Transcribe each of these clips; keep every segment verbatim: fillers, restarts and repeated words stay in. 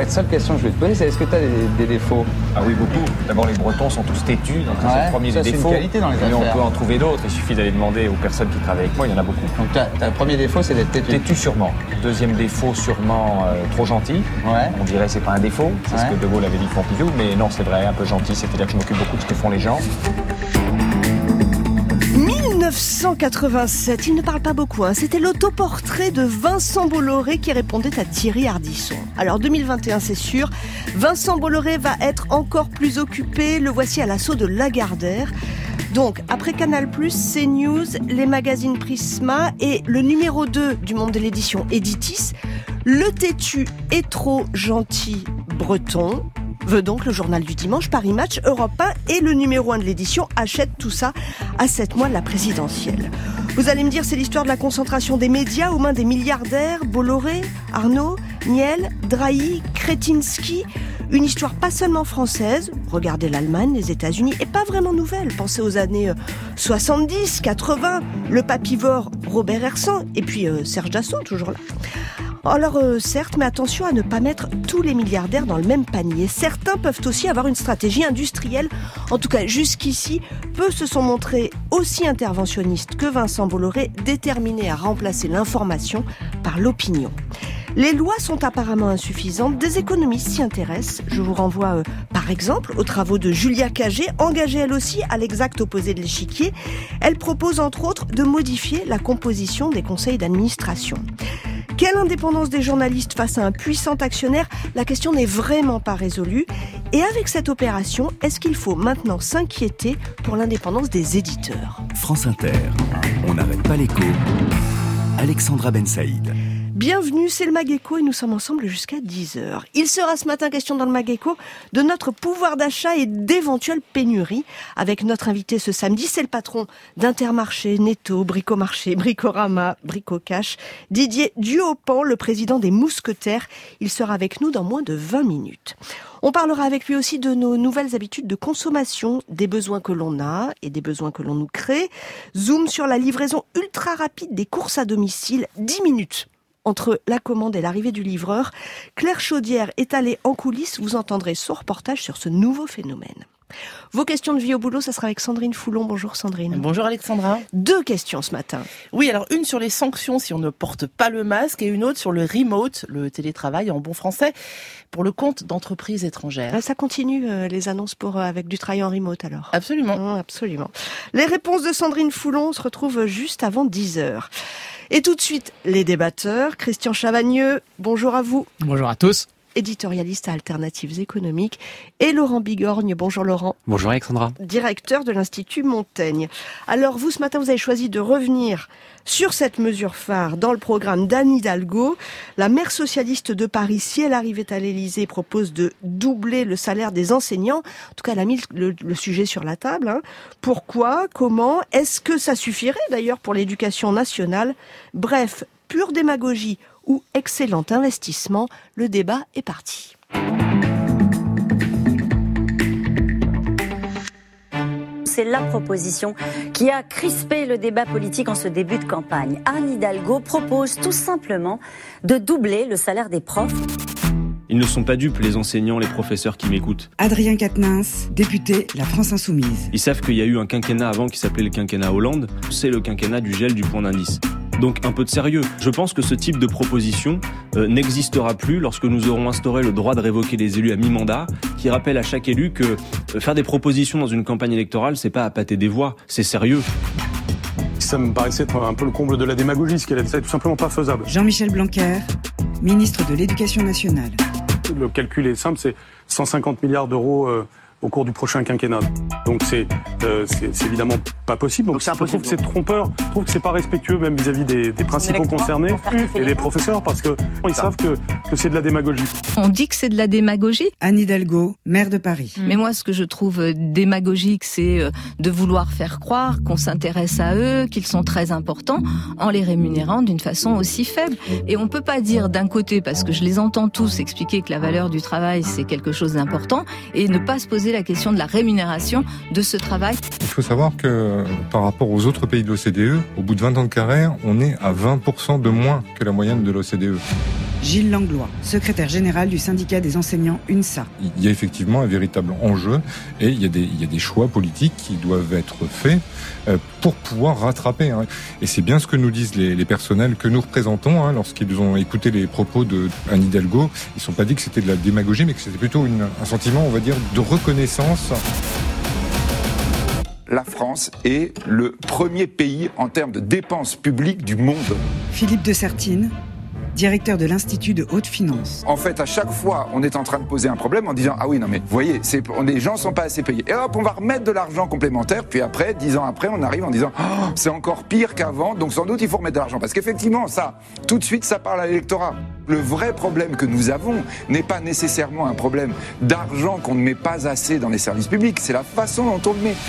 seule question que je vais te poser, c'est est-ce que tu as des, des défauts? Ah oui, beaucoup. D'abord, les Bretons sont tous têtus, donc ça, ouais, c'est le premier ça, des c'est défauts. Une qualité dans les mais affaires. On peut en trouver d'autres, il suffit d'aller demander aux personnes qui travaillent avec moi, il y en a beaucoup. Donc t'as, t'as le premier défaut, c'est d'être têtu. Têtu sûrement. Deuxième défaut, sûrement euh, trop gentil. Ouais. On dirait que c'est pas un défaut, c'est ouais. ce que De Gaulle avait dit Pompidou, mais non, c'est vrai, un peu gentil, c'est-à-dire que je m'occupe beaucoup de ce que font les gens. dix-neuf cent quatre-vingt-sept, il ne parle pas beaucoup, hein. C'était l'autoportrait de Vincent Bolloré qui répondait à Thierry Ardisson. Alors deux mille vingt et un, c'est sûr, Vincent Bolloré va être encore plus occupé, le voici à l'assaut de Lagardère. Donc, après Canal+, CNews, les magazines Prisma et le numéro deux du Monde de l'édition Editis, le têtu et trop gentil breton veut donc le journal du dimanche, Paris Match, Europe un et le numéro un de l'édition achètent tout ça à sept mois de la présidentielle. Vous allez me dire, c'est l'histoire de la concentration des médias aux mains des milliardaires, Bolloré, Arnaud, Niel, Drahi, Kretinsky. Une histoire pas seulement française, regardez l'Allemagne, les États-Unis, et pas vraiment nouvelle. Pensez aux années soixante-dix, quatre-vingts, le papivore Robert Hersan, et puis euh, Serge Dassault, toujours là. Alors euh, certes, mais attention à ne pas mettre tous les milliardaires dans le même panier. Certains peuvent aussi avoir une stratégie industrielle. En tout cas, jusqu'ici, peu se sont montrés aussi interventionnistes que Vincent Bolloré, déterminés à remplacer l'information par l'opinion. Les lois sont apparemment insuffisantes, des économistes s'y intéressent. Je vous renvoie euh, par exemple aux travaux de Julia Cagé, engagée elle aussi à l'exact opposé de l'échiquier. Elle propose entre autres de modifier la composition des conseils d'administration. Quelle indépendance des journalistes face à un puissant actionnaire? La question n'est vraiment pas résolue. Et avec cette opération, est-ce qu'il faut maintenant s'inquiéter pour l'indépendance des éditeurs? France Inter, on n'arrête pas l'écho. Alexandra Ben Saïd. Bienvenue, c'est le Mag-Écho et nous sommes ensemble jusqu'à dix heures. Il sera ce matin question dans le Mag-Écho de notre pouvoir d'achat et d'éventuelles pénuries. Avec notre invité ce samedi, c'est le patron d'Intermarché, Netto, Bricomarché, Bricorama, Bricocash, Didier Duhaupan, le président des Mousquetaires. Il sera avec nous dans moins de vingt minutes. On parlera avec lui aussi de nos nouvelles habitudes de consommation, des besoins que l'on a et des besoins que l'on nous crée. Zoom sur la livraison ultra rapide des courses à domicile, dix minutes. Entre la commande et l'arrivée du livreur, Claire Chaudière est allée en coulisses. Vous entendrez son reportage sur ce nouveau phénomène. Vos questions de vie au boulot, ça sera avec Sandrine Foulon. Bonjour Sandrine. Bonjour Alexandra. Deux questions ce matin. Oui, alors une sur les sanctions si on ne porte pas le masque et une autre sur le remote, le télétravail en bon français, pour le compte d'entreprises étrangères. Ça continue euh, les annonces pour euh, avec du travail en remote alors. Absolument. Mmh, absolument. Les réponses de Sandrine Foulon se retrouvent juste avant dix heures. Et tout de suite, les débatteurs. Christian Chavagneux, bonjour à vous. Bonjour à tous. Éditorialiste à Alternatives économiques. Et Laurent Bigorgne, bonjour Laurent. Bonjour Alexandra. Directeur de l'Institut Montaigne. Alors vous, ce matin, vous avez choisi de revenir sur cette mesure phare dans le programme d'Anne Hidalgo. La maire socialiste de Paris, si elle arrivait à l'Élysée, propose de doubler le salaire des enseignants. En tout cas, elle a mis le, le sujet sur la table. Hein. Pourquoi? Comment? Est-ce que ça suffirait d'ailleurs pour l'éducation nationale? Bref, pure démagogie ou excellent investissement, le débat est parti. C'est la proposition qui a crispé le débat politique en ce début de campagne. Anne Hidalgo propose tout simplement de doubler le salaire des profs. Ils ne sont pas dupes, les enseignants, les professeurs qui m'écoutent. Adrien Quatennens, député La France Insoumise. Ils savent qu'il y a eu un quinquennat avant qui s'appelait le quinquennat Hollande. C'est le quinquennat du gel du point d'indice. Donc un peu de sérieux. Je pense que ce type de proposition euh, n'existera plus lorsque nous aurons instauré le droit de révoquer les élus à mi-mandat, qui rappelle à chaque élu que euh, faire des propositions dans une campagne électorale, c'est pas appâter des voix, c'est sérieux. Ça me paraissait être un peu le comble de la démagogie, ce qu'elle est tout simplement pas faisable. Jean-Michel Blanquer, ministre de l'Éducation nationale. Le calcul est simple, c'est cent cinquante milliards d'euros euh, au cours du prochain quinquennat. Donc c'est, euh, c'est, c'est évidemment pas possible. Donc, Donc c'est je trouve que c'est trompeur, je trouve que c'est pas respectueux même vis-à-vis des, des principaux concernés et des professeurs parce que ils savent que, que c'est de la démagogie. On dit que c'est de la démagogie. Anne Hidalgo, maire de Paris. Mais moi, ce que je trouve démagogique, c'est de vouloir faire croire qu'on s'intéresse à eux, qu'ils sont très importants, en les rémunérant d'une façon aussi faible. Et on peut pas dire d'un côté, parce que je les entends tous expliquer que la valeur du travail, c'est quelque chose d'important, et ne pas se poser la question de la rémunération de ce travail. Il faut savoir que par rapport aux autres pays de l'O C D E, au bout de vingt ans de carrière, on est à vingt pour cent de moins que la moyenne de l'O C D E. Gilles Langlois, secrétaire général du syndicat des enseignants UNSA. Il y a effectivement un véritable enjeu et il y a des, il y a des choix politiques qui doivent être faits pour pouvoir rattraper. Et c'est bien ce que nous disent les, les personnels que nous représentons lorsqu'ils ont écouté les propos de Anne Hidalgo. Ils ne sont pas dit que c'était de la démagogie, mais que c'était plutôt une, un sentiment, on va dire, de reconnaissance. La France est le premier pays en termes de dépenses publiques du monde. Philippe de Sertine, directeur de l'Institut de haute finance. En fait, à chaque fois, on est en train de poser un problème en disant « Ah oui, non mais, vous voyez, c'est, les gens sont pas assez payés. » Et hop, on va remettre de l'argent complémentaire, puis après, dix ans après, on arrive en disant oh, « C'est encore pire qu'avant, donc sans doute il faut remettre de l'argent. » Parce qu'effectivement, ça, tout de suite, ça parle à l'électorat. Le vrai problème que nous avons n'est pas nécessairement un problème d'argent qu'on ne met pas assez dans les services publics, c'est la façon dont on le met.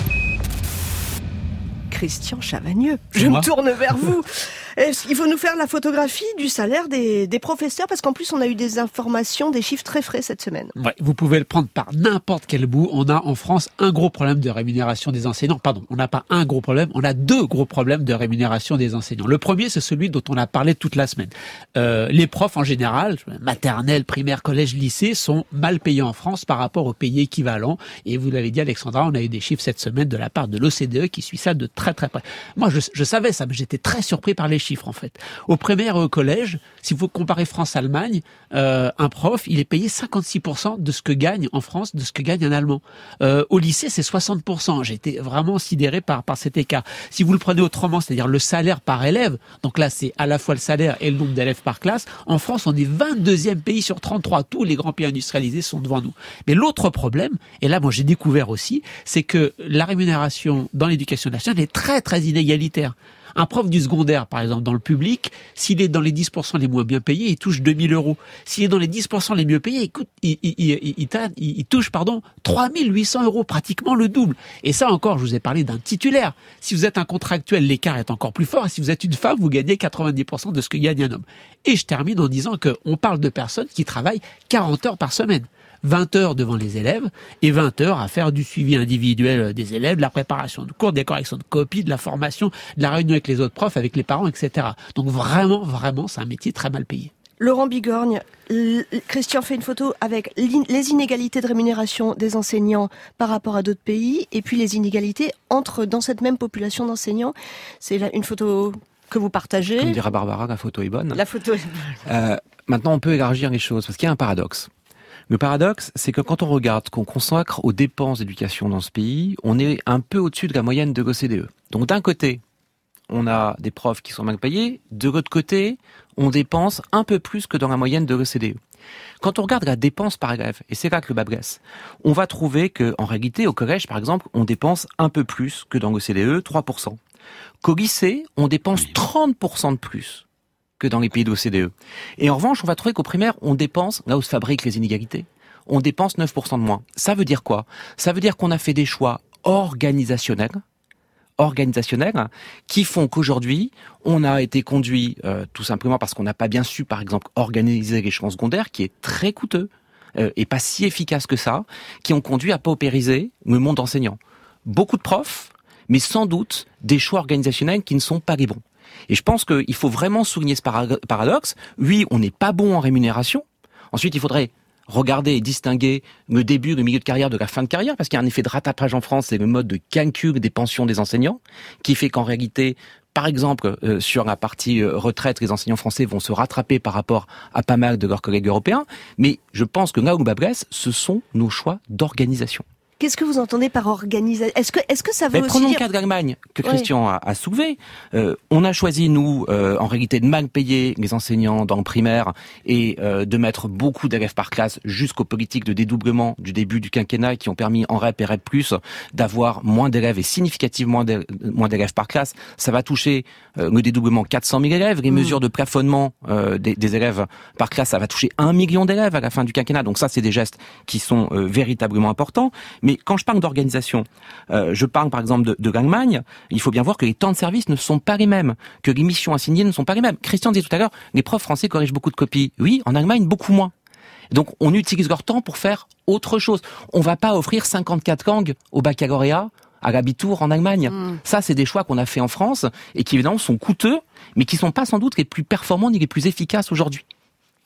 Christian Chavagneux, je me tourne vers vous. Il faut nous faire la photographie du salaire des, des professeurs, parce qu'en plus on a eu des informations, des chiffres très frais cette semaine. Ouais, vous pouvez le prendre par n'importe quel bout. On a en France un gros problème de rémunération des enseignants. Pardon, on n'a pas un gros problème, on a deux gros problèmes de rémunération des enseignants. Le premier, c'est celui dont on a parlé toute la semaine. Euh, les profs en général, maternelle, primaire, collège, lycée, sont mal payés en France par rapport aux pays équivalents. Et vous l'avez dit, Alexandra, on a eu des chiffres cette semaine de la part de l'O C D E qui suit ça de très très près. Moi, je, je savais ça, mais j'étais très surpris par les chiffres en fait. Au primaire et au collège, si vous comparez France-Allemagne, euh, un prof, il est payé cinquante-six pour cent de ce que gagne en France, de ce que gagne un Allemand. Euh, au lycée, c'est soixante pour cent. J'ai été vraiment sidéré par, par cet écart. Si vous le prenez autrement, c'est-à-dire le salaire par élève, donc là, c'est à la fois le salaire et le nombre d'élèves par classe. En France, on est vingt-deuxième pays sur trente-trois. Tous les grands pays industrialisés sont devant nous. Mais l'autre problème, et là, moi, j'ai découvert aussi, c'est que la rémunération dans l'éducation nationale est très, très inégalitaire. Un prof du secondaire, par exemple, dans le public, s'il est dans les dix pour cent les moins bien payés, il touche deux mille euros. S'il est dans les dix pour cent les mieux payés, écoute, il, il, il, il, il, il touche, pardon, trois mille huit cents euros, pratiquement le double. Et ça encore, je vous ai parlé d'un titulaire. Si vous êtes un contractuel, l'écart est encore plus fort. Et si vous êtes une femme, vous gagnez quatre-vingt-dix pour cent de ce que gagne un homme. Et je termine en disant qu'on parle de personnes qui travaillent quarante heures par semaine. vingt heures devant les élèves et vingt heures à faire du suivi individuel des élèves, de la préparation de cours, des corrections de copies, de la formation, de la réunion avec les autres profs, avec les parents, et cetera. Donc vraiment, vraiment, c'est un métier très mal payé. Laurent Bigorgne, Christian fait une photo avec les inégalités de rémunération des enseignants par rapport à d'autres pays et puis les inégalités entre, dans cette même population d'enseignants. C'est une photo que vous partagez. Comme dira Barbara, la photo est bonne. La photo est bonne. Euh, maintenant, on peut élargir les choses parce qu'il y a un paradoxe. Le paradoxe, c'est que quand on regarde ce qu'on consacre aux dépenses d'éducation dans ce pays, on est un peu au-dessus de la moyenne de l'O C D E. Donc d'un côté, on a des profs qui sont mal payés, de l'autre côté, on dépense un peu plus que dans la moyenne de l'O C D E. Quand on regarde la dépense par élève, et c'est là que le bas blesse, on va trouver que, en réalité, au collège, par exemple, on dépense un peu plus que dans l'O C D E, trois pour cent. Qu'au lycée, on dépense trente pour cent de plus que dans les pays de l'O C D E. Et en revanche, on va trouver qu'au primaire, on dépense, là où se fabriquent les inégalités, on dépense neuf pour cent de moins. Ça veut dire quoi? Ça veut dire qu'on a fait des choix organisationnels, organisationnels, qui font qu'aujourd'hui, on a été conduit euh, tout simplement parce qu'on n'a pas bien su, par exemple, organiser l'échelon secondaire, qui est très coûteux euh, et pas si efficace que ça, qui ont conduit à paupériser le monde enseignant. Beaucoup de profs, mais sans doute des choix organisationnels qui ne sont pas les bons. Et je pense qu'il faut vraiment souligner ce paradoxe. Oui, on n'est pas bon en rémunération. Ensuite, il faudrait regarder et distinguer le début, le milieu de carrière de la fin de carrière, parce qu'il y a un effet de rattrapage en France, c'est le mode de calcul des pensions des enseignants, qui fait qu'en réalité, par exemple, euh, sur la partie euh, retraite, les enseignants français vont se rattraper par rapport à pas mal de leurs collègues européens. Mais je pense que là où le bas blesse, ce sont nos choix d'organisation. Qu'est-ce que vous entendez par organisation? Est-ce que, est-ce que ça veut Mais aussi prenons dire... le cas de l'Allemagne que Christian ouais. a, a soulevé. Euh, on a choisi, nous, euh, en réalité, de mal payer les enseignants dans le primaire et euh, de mettre beaucoup d'élèves par classe jusqu'aux politiques de dédoublement du début du quinquennat qui ont permis en R E P et R E P plus, d'avoir moins d'élèves et significativement moins d'élèves par classe. Ça va toucher euh, le dédoublement quatre cent mille élèves. Les mmh. mesures de plafonnement euh, des, des élèves par classe, ça va toucher un million d'élèves à la fin du quinquennat. Donc ça, c'est des gestes qui sont euh, véritablement importants. Mais quand je parle d'organisation, euh, je parle par exemple de, de l'Allemagne, il faut bien voir que les temps de service ne sont pas les mêmes, que les missions assignées ne sont pas les mêmes. Christian disait tout à l'heure, les profs français corrigent beaucoup de copies. Oui, en Allemagne, beaucoup moins. Donc on utilise leur temps pour faire autre chose. On va pas offrir cinquante-quatre langues au baccalauréat à l'Abitur en Allemagne. Mmh. Ça, c'est des choix qu'on a fait en France et qui évidemment sont coûteux, mais qui sont pas sans doute les plus performants ni les plus efficaces aujourd'hui.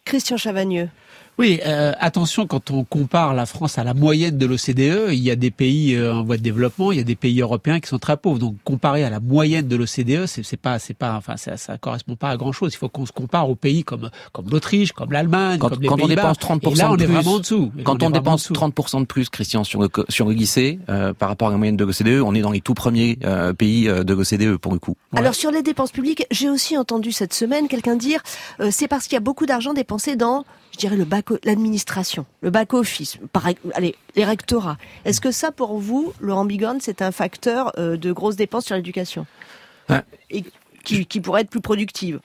Christian Chavagneux. Oui, euh, attention, quand on compare la France à la moyenne de l'O C D E, il y a des pays euh, en voie de développement, il y a des pays européens qui sont très pauvres. Donc, comparé à la moyenne de l'O C D E, c'est, c'est pas, c'est pas, enfin, ça, ça correspond pas à grand chose. Il faut qu'on se compare aux pays comme, comme l'Autriche, comme l'Allemagne, quand, comme les quand Pays-Bas. on dépense trente pour cent Et là, on de est plus, vraiment en dessous. Et quand on, on dépense trente pour cent de plus, Christian, sur le, sur le lycée, euh, par rapport à la moyenne de l'O C D E, on est dans les tout premiers euh, pays euh, de l'O C D E, pour le coup. Ouais. Alors, sur les dépenses publiques, j'ai aussi entendu cette semaine quelqu'un dire, euh, c'est parce qu'il y a beaucoup d'argent dépensé dans, je dirais, le back, l'administration, le back-office, par, allez, les rectorats. Est-ce que ça, pour vous, Laurent Bigorne, c'est un facteur euh, de grosses dépenses sur l'éducation hein et qui, qui pourrait être plus productive?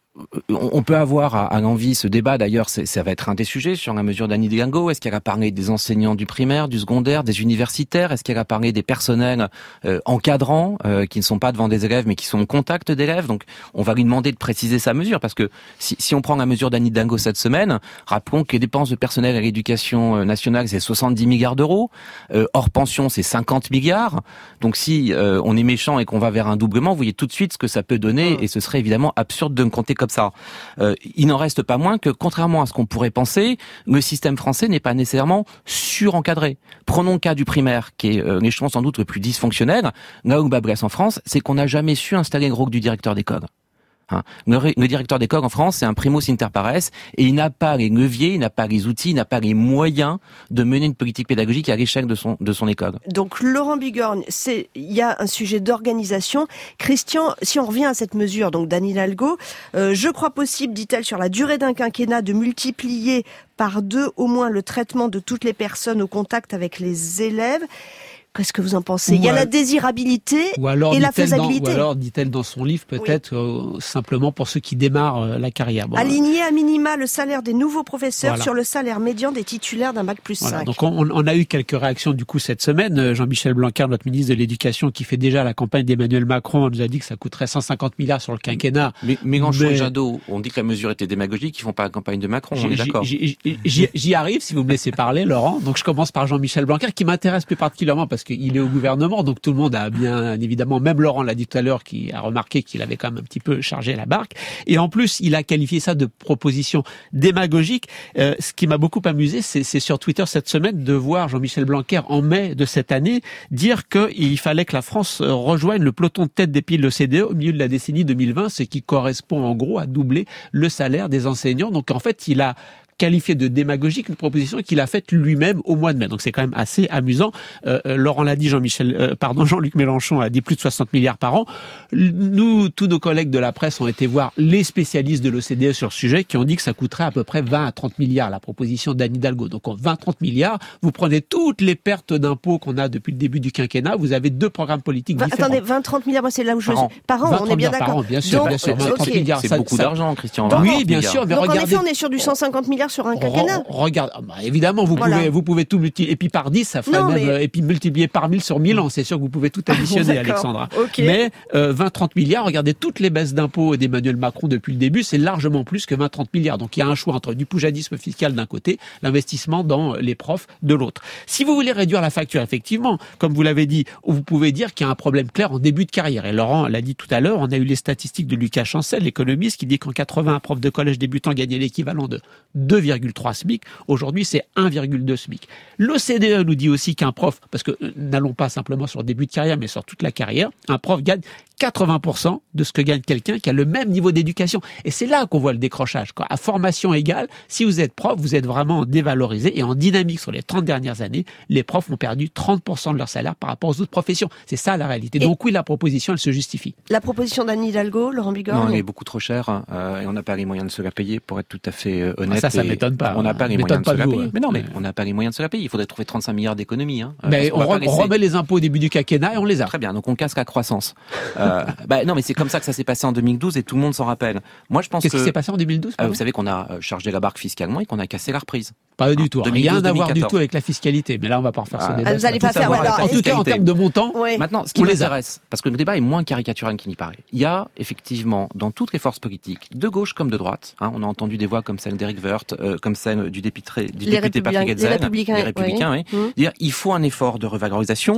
On peut avoir à, à l'envie ce débat, d'ailleurs c'est, ça va être un des sujets sur la mesure d'Anne Hidalgo. Est-ce qu'elle a parlé des enseignants du primaire, du secondaire, des universitaires? Est-ce qu'elle a parlé des personnels euh, encadrants euh, qui ne sont pas devant des élèves mais qui sont au contact d'élèves? Donc on va lui demander de préciser sa mesure, parce que si, si on prend la mesure d'Anne Hidalgo cette semaine, rappelons que les dépenses de personnel à l'éducation nationale c'est soixante-dix milliards d'euros, euh, hors pension c'est cinquante milliards. Donc si euh, on est méchant et qu'on va vers un doublement, vous voyez tout de suite ce que ça peut donner, et ce serait évidemment absurde de me compter comme ça. Euh, il n'en reste pas moins que, contrairement à ce qu'on pourrait penser, le système français n'est pas nécessairement surencadré. Prenons le cas du primaire, qui est euh, l'échelon sans doute le plus dysfonctionnel. Là où le bas blesse en France, c'est qu'on n'a jamais su installer le rôle du directeur d'école. Hein. Le, le directeur d'école en France, c'est un primus inter pares, et il n'a pas les leviers, il n'a pas les outils, il n'a pas les moyens de mener une politique pédagogique à l'échelle de son, de son école. Donc Laurent Bigorne, c'est, il y a un sujet d'organisation. Christian, si on revient à cette mesure, donc d'Anne Hidalgo, euh, je crois possible, dit-elle, sur la durée d'un quinquennat, de multiplier par deux au moins le traitement de toutes les personnes au contact avec les élèves. Qu'est-ce que vous en pensez? Ou Il y a la désirabilité et la faisabilité. Dans, ou alors, dit-elle dans son livre, peut-être oui. euh, simplement pour ceux qui démarrent euh, la carrière. Bon, Aligner à minima le salaire des nouveaux professeurs voilà. sur le salaire médian des titulaires d'un bac plus voilà. cinq. Donc on, on a eu quelques réactions du coup cette semaine. Jean-Michel Blanquer, notre ministre de l'Éducation, qui fait déjà la campagne d'Emmanuel Macron, nous a dit que ça coûterait cent cinquante milliards sur le quinquennat. Mais Mélenchon et Jadot, on dit que la mesure était démagogique, ils font pas la campagne de Macron, on est d'accord. J'y, j'y, j'y arrive si vous me laissez parler, Laurent. Donc je commence par Jean-Michel Blanquer, qui m'intéresse plus particulièrement parce qu'il est au gouvernement. Donc tout le monde a bien évidemment, même Laurent l'a dit tout à l'heure, qui a remarqué qu'il avait quand même un petit peu chargé la barque. Et en plus, il a qualifié ça de proposition démagogique. Euh, ce qui m'a beaucoup amusé, c'est, c'est sur Twitter cette semaine de voir Jean-Michel Blanquer en mai de cette année dire qu'il fallait que la France rejoigne le peloton de tête des pays de l'O C D E au milieu de la décennie deux mille vingt, ce qui correspond en gros à doubler le salaire des enseignants. Donc en fait, il a qualifié de démagogique une proposition qu'il a faite lui-même au mois de mai. Donc c'est quand même assez amusant. Euh, Laurent l'a dit, Jean-Michel, euh, pardon, Jean-Luc Mélenchon a dit plus de soixante milliards par an. Nous, tous nos collègues de la presse ont été voir les spécialistes de l'O C D E sur le sujet, qui ont dit que ça coûterait à peu près vingt à trente milliards, la proposition d'Anne Hidalgo. Donc en vingt à trente milliards, vous prenez toutes les pertes d'impôts qu'on a depuis le début du quinquennat, vous avez deux programmes politiques vingt, différents. Attendez, vingt à trente milliards, moi c'est là où je par an. Par an, on est bien d'accord. Par an, bien sûr, Donc, bien sûr. vingt à trente okay. milliards, c'est ça, beaucoup ça... d'argent, Christian. Oui, bien sûr. Mais Donc regardez... en effet, on est sur du cent cinquante milliards sur un quinquennat. Regarde, bah, évidemment, vous voilà. pouvez, vous pouvez tout multiplier, et puis par dix, ça ferait non, même, mais... et puis multiplier par mille sur mille ans, c'est sûr que vous pouvez tout additionner, Alexandra. Okay. Mais, euh, vingt à trente milliards, regardez toutes les baisses d'impôts d'Emmanuel Macron depuis le début, c'est largement plus que vingt à trente milliards. Donc il y a un choix entre du poujadisme fiscal d'un côté, l'investissement dans les profs de l'autre. Si vous voulez réduire la facture, effectivement, comme vous l'avez dit, vous pouvez dire qu'il y a un problème clair en début de carrière. Et Laurent l'a dit tout à l'heure, on a eu les statistiques de Lucas Chancel, l'économiste, qui dit qu'en quatre-vingts, un prof de collège débutant gagnait l'équivalent de deux virgule trois SMIC. Aujourd'hui, c'est un virgule deux SMIC. L'O C D E nous dit aussi qu'un prof, parce que euh, n'allons pas simplement sur le début de carrière, mais sur toute la carrière, un prof gagne quatre-vingts pour cent de ce que gagne quelqu'un qui a le même niveau d'éducation. Et c'est là qu'on voit le décrochage, quoi. À formation égale, si vous êtes prof, vous êtes vraiment dévalorisé, et en dynamique sur les trente dernières années, les profs ont perdu trente pour cent de leur salaire par rapport aux autres professions. C'est ça la réalité. Et donc oui, la proposition, elle se justifie. La proposition d'Anne Hidalgo, Laurent Bigorne? Non, elle est beaucoup trop chère, euh, et on n'a pas les moyens de se la payer, pour être tout à fait euh, honnête. Ah, ça, ça m'étonne pas. On n'a pas les moyens de se la payer. Vous, mais non, mais ouais. on n'a pas les moyens de se la payer. Il faudrait trouver trente-cinq milliards d'économies. Hein, mais on, on, laisser... on remet les impôts au début du quinquennat et on les a. Très bien, donc on casse la croissance. euh, bah, non, mais c'est comme ça que ça s'est passé en deux mille douze et tout le monde s'en rappelle. Moi, je pense Qu'est-ce que... qui s'est passé en deux mille douze euh, Vous savez qu'on a chargé la barque fiscalement et qu'on a cassé la reprise. Pas du tout. Rien à voir du tout avec la fiscalité. Mais là, on va pas refaire ce ah, débat. Vous allez pas faire. Alors, en tout cas, en termes de montant, oui. Maintenant, ce qui m'intéresse, parce que le débat est moins caricatural qu'il n'y paraît. Il y a effectivement dans toutes les forces politiques, de gauche comme de droite, hein, on a entendu des voix comme celle d'Éric Woerth, euh, comme celle du député, du député Patrick Hetzel, les républicains, les républicains, oui. oui. oui. Dire, il faut un effort de revalorisation,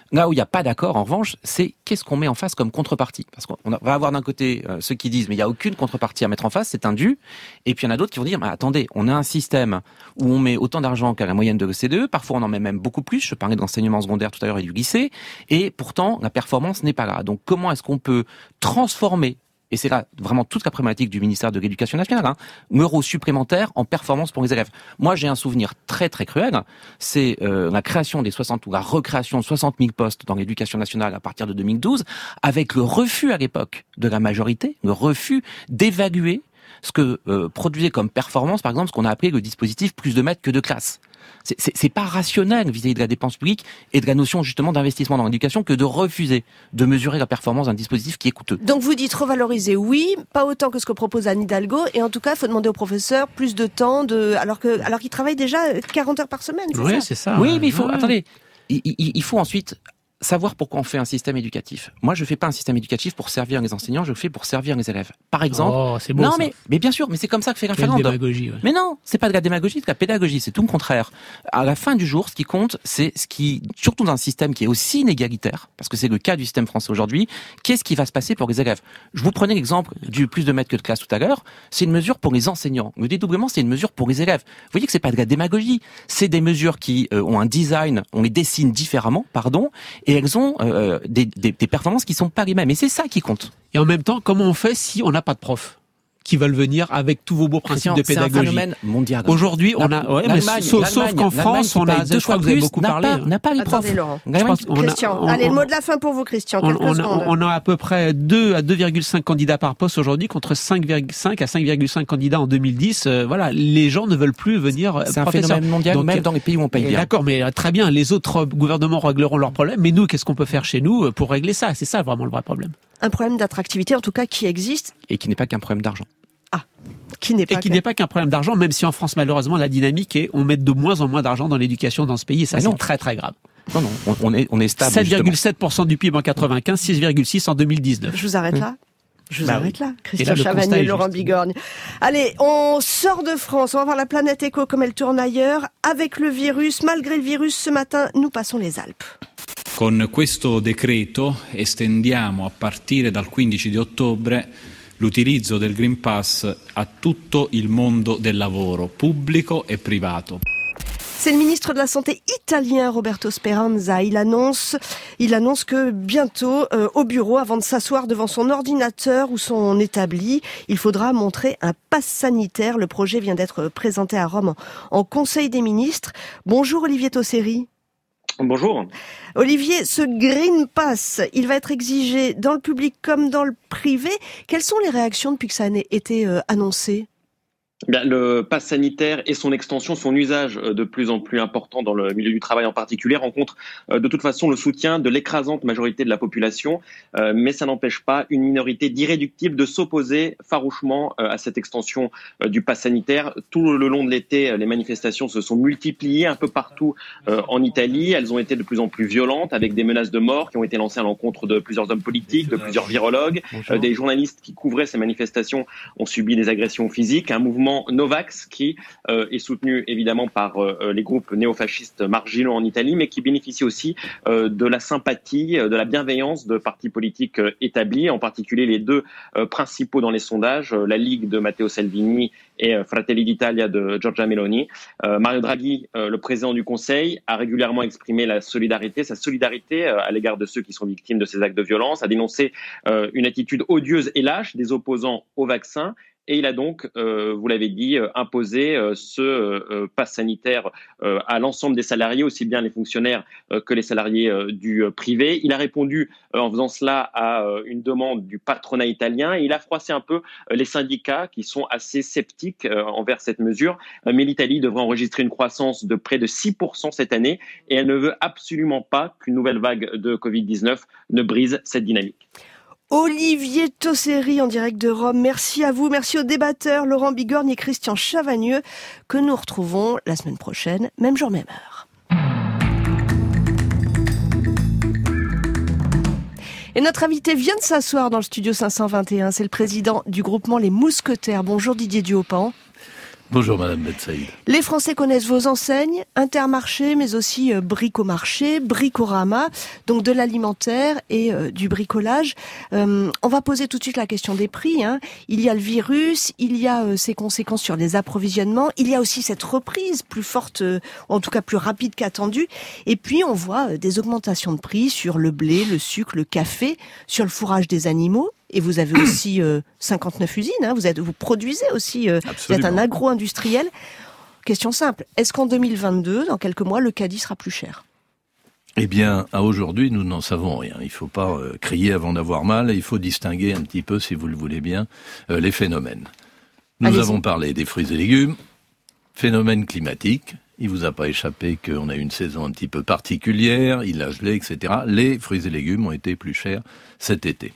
Là où il n'y a pas d'accord, en revanche, c'est qu'est-ce qu'on met en face comme contrepartie. Parce qu'on va avoir d'un côté euh, ceux qui disent mais il n'y a aucune contrepartie à mettre en face, c'est un dû. Et puis il y en a d'autres qui vont dire mais attendez, on a un système où on met autant d'argent qu'à la moyenne de l'O C D E, parfois on en met même beaucoup plus, je parlais de l'enseignement secondaire tout à l'heure et du lycée, et pourtant la performance n'est pas là. Donc comment est-ce qu'on peut transformer, et c'est là vraiment toute la problématique du ministère de l'Éducation nationale, hein, euros supplémentaires en performance pour les élèves. Moi, j'ai un souvenir très très cruel, c'est euh, la création des soixante ou la recréation de soixante mille postes dans l'Éducation nationale à partir de deux mille douze, avec le refus à l'époque de la majorité, le refus d'évaluer ce que euh, produisait comme performance, par exemple, ce qu'on a appelé le dispositif plus de maîtres que de classes. C'est, c'est, c'est pas rationnel vis-à-vis de la dépense publique et de la notion justement d'investissement dans l'éducation que de refuser de mesurer la performance d'un dispositif qui est coûteux. Donc vous dites revaloriser, oui, pas autant que ce que propose Anne Hidalgo, et en tout cas, il faut demander aux professeurs plus de temps, de alors que alors qu'ils travaillent déjà quarante heures par semaine, c'est oui, ça c'est ça. Oui, mais il faut, ouais. attendez, il, il, il faut ensuite savoir pourquoi on fait un système éducatif. Moi, je fais pas un système éducatif pour servir les enseignants, je le fais pour servir les élèves. Par exemple. Oh, c'est beau, non, ça. mais, mais bien sûr, mais c'est comme ça que fait la Quelle Finlande. démagogie, ouais. Mais non, c'est pas de la démagogie, c'est de la pédagogie, c'est tout le contraire. À la fin du jour, ce qui compte, c'est ce qui, surtout dans un système qui est aussi inégalitaire, parce que c'est le cas du système français aujourd'hui, qu'est-ce qui va se passer pour les élèves? Je vous prenais l'exemple du plus de maîtres que de classe tout à l'heure, c'est une mesure pour les enseignants. Le dédoublement, c'est une mesure pour les élèves. Vous voyez que c'est pas de la démagogie, c'est des mesures qui euh, ont un design, on les dessine différemment, pardon, et elles ont euh, Des, des, des performances qui sont pas les mêmes. Et c'est ça qui compte. Et en même temps, comment on fait si on n'a pas de profs qui veulent venir avec tous vos beaux principes Christian, de pédagogie? C'est un phénomène mondial. Aujourd'hui, on a, ouais, mais sauf, sauf qu'en France, on a, je crois que vous avez beaucoup parlé. On n'a pas les profs. Attendez, Laurent. Je pense qu'on a- Christian, on- allez, on- le mot de la fin pour vous, Christian. On, Quelques on, a, secondes. on a à peu près deux à deux virgule cinq candidats par poste aujourd'hui contre cinq virgule cinq à cinq virgule cinq candidats en deux mille dix. Euh, voilà, les gens ne veulent plus venir euh, C'est un professeurs. phénomène mondial, Donc, même dans les pays où on paye et bien. D'accord, mais euh, très bien, les autres euh, gouvernements régleront leurs problèmes, mais nous, qu'est-ce qu'on peut faire chez nous euh, pour régler ça? C'est ça vraiment le vrai problème. Un problème d'attractivité, en tout cas, qui existe, Et qui n'est pas qu'un problème d'argent. qui n'est pas Et qui que- n'est pas qu'un problème d'argent, même si en France, malheureusement, la dynamique est on met de moins en moins d'argent dans l'éducation dans ce pays, et ça, Mais c'est non. très très grave. Non, non, on, on est, on est stable. sept justement. virgule sept pour cent du P I B en quatre-vingt-quinze, six virgule six en deux mille dix-neuf. Je vous arrête là. Je vous Bah arrête oui. là. Et Christian là, le constat Chavagneux, est Laurent juste. Bigorgne. Allez, on sort de France. On va voir la planète éco comme elle tourne ailleurs. Avec le virus, malgré le virus, ce matin, nous passons les Alpes. Con questo decreto estendiamo a partire dal quindici di ottobre l'utilizzo del Green Pass a tutto il mondo del lavoro, pubblico e privato. C'est le ministre de la Santé italien Roberto Speranza. Il annonce, il annonce que bientôt, euh, au bureau, avant de s'asseoir devant son ordinateur ou son établi, il faudra montrer un pass sanitaire. Le projet vient d'être présenté à Rome en, en Conseil des ministres. Bonjour Olivier Tosseri. Bonjour. Olivier, ce Green Pass, il va être exigé dans le public comme dans le privé. Quelles sont les réactions depuis que ça a été euh, annoncé ? Bien, le pass sanitaire et son extension, son usage de plus en plus important dans le milieu du travail en particulier, rencontre de toute façon le soutien de l'écrasante majorité de la population, mais ça n'empêche pas une minorité d'irréductibles de s'opposer farouchement à cette extension du pass sanitaire. Tout le long de l'été, les manifestations se sont multipliées un peu partout en Italie. Elles ont été de plus en plus violentes, avec des menaces de mort qui ont été lancées à l'encontre de plusieurs hommes politiques, de plusieurs virologues. Bonjour. Des journalistes qui couvraient ces manifestations ont subi des agressions physiques. Un mouvement Novax qui euh, est soutenu évidemment par euh, les groupes néofascistes marginaux en Italie, mais qui bénéficie aussi euh, de la sympathie, euh, de la bienveillance de partis politiques euh, établis, en particulier les deux euh, principaux dans les sondages, euh, la Ligue de Matteo Salvini et euh, Fratelli d'Italia de Giorgia Meloni. Euh, Mario Draghi, euh, le président du Conseil, a régulièrement exprimé la solidarité, sa solidarité euh, à l'égard de ceux qui sont victimes de ces actes de violence, a dénoncé euh, une attitude odieuse et lâche des opposants au vaccin. Et il a donc, euh, vous l'avez dit, euh, imposé euh, ce euh, pass sanitaire euh, à l'ensemble des salariés, aussi bien les fonctionnaires euh, que les salariés euh, du euh, privé. Il a répondu euh, en faisant cela à euh, une demande du patronat italien et il a froissé un peu euh, les syndicats qui sont assez sceptiques euh, envers cette mesure. Euh, mais l'Italie devrait enregistrer une croissance de près de six pour cent cette année et elle ne veut absolument pas qu'une nouvelle vague de covid dix-neuf ne brise cette dynamique. Olivier Tosseri en direct de Rome. Merci à vous, merci aux débatteurs Laurent Bigorgne et Christian Chavagneux que nous retrouvons la semaine prochaine, même jour, même heure. Et notre invité vient de s'asseoir dans le studio cinq cent vingt et un, c'est le président du groupement Les Mousquetaires. Bonjour Didier Duhaupan. Bonjour Madame Bensaïd. Les Français connaissent vos enseignes, Intermarché, mais aussi euh, Bricomarché, Bricorama, donc de l'alimentaire et euh, du bricolage. Euh, on va poser tout de suite la question des prix. Hein. Il y a le virus, il y a euh, ses conséquences sur les approvisionnements, il y a aussi cette reprise plus forte, euh, en tout cas plus rapide qu'attendue. Et puis on voit euh, des augmentations de prix sur le blé, le sucre, le café, sur le fourrage des animaux. Et vous avez aussi euh, cinquante-neuf usines, hein, vous, êtes, vous produisez aussi, euh, vous êtes un agro-industriel. Question simple, est-ce qu'en deux mille vingt-deux, dans quelques mois, le caddie sera plus cher ? Eh bien, à aujourd'hui, nous n'en savons rien. Il ne faut pas euh, crier avant d'avoir mal, il faut distinguer un petit peu, si vous le voulez bien, euh, les phénomènes. Nous Allez-y. avons parlé des fruits et légumes, phénomène climatique. Il vous a pas échappé qu'on a eu une saison un petit peu particulière, il a gelé, et cetera. Les fruits et légumes ont été plus chers cet été.